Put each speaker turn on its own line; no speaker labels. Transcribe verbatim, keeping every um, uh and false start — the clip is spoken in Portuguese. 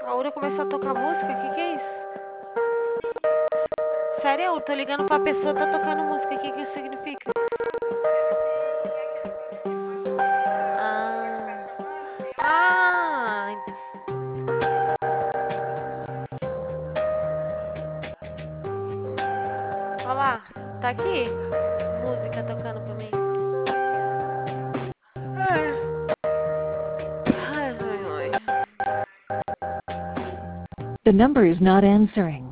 A Ura começou a tocar música? O que que é isso? Sério, eu tô ligando pra pessoa, tá tocando música. O que que isso significa? Ah, ah, olha lá, tá aqui. Música tocando pra mim. Ai, ai, ai.
The number is not answering.